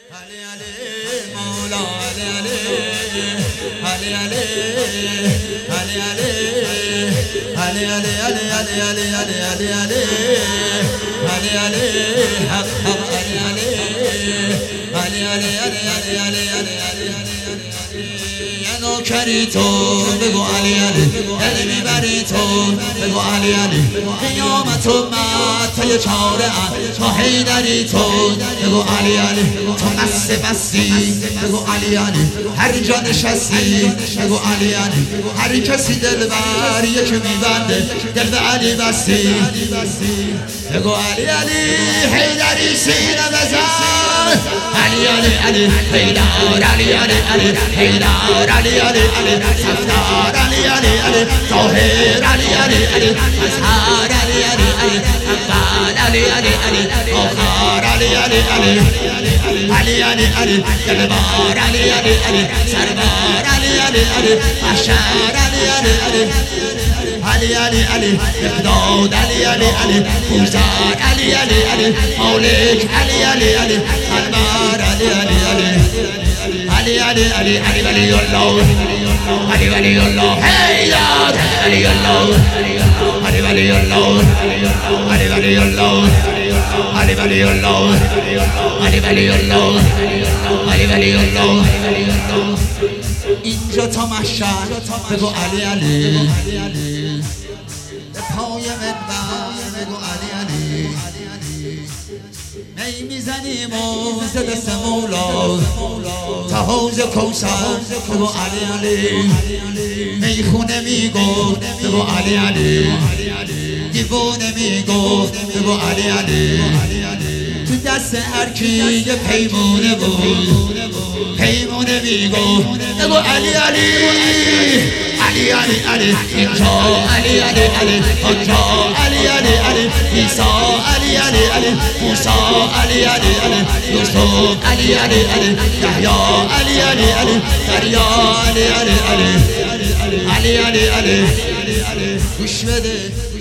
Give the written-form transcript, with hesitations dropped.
علی علی مولا علی علی علی علی علی علی علی علی علی علی علی علی علی علی علی حق حق علی علی علی علی علی علی علی علی یا نوکری تو بگو علی علی علی میبری تو بگو علی علی قیامت اومد تا یه چاره ما حیدری تو بگو علی علی تو مست بستی بگو علی علی هر جا نشستی بگو علی علی هر کسی دل بر یکی میبنده دل به علی بستی بگو علی علی حیدری سینه بزن علی علی علی حیدر علی علی علی حیدر علی علی علی صفدار علی علی علی طاهر علی علی علی ازهر علی علی علی اول علی علی علی آخر علی علی علی علی علی علی دلبار علی علی علی سربار علی علی علی محشر علی علی علی علی علی علی مقداد علی علی علی پوزار علی علی علی مولک علی علی علی انبار علی علی علی علی علی علی ولی الله علی ولی الله حیدر علی الله علی ولی الله علی ولی الله علی ولی الله علی ولی الله علی ولی الله اینجا تا محشر بگو علی علی به پای منبر بگو علی علی می میزنیم و ز دست مولا تا حوض کوثر بگو علی علی میخونه میگفت بگو علی علی دیوونه میگفت بگو علی علی تو دست هر کی یه پیمونه بود پیمونه میگفت بگو علی علی علی علی علی اینجا علی علی علی آنجا علی علی علی عیسی علی علی علی موسی علی علی علی یوسف علی علی علی یحیی علی علی علی دریا علی علی علی علی علی علی گوش بده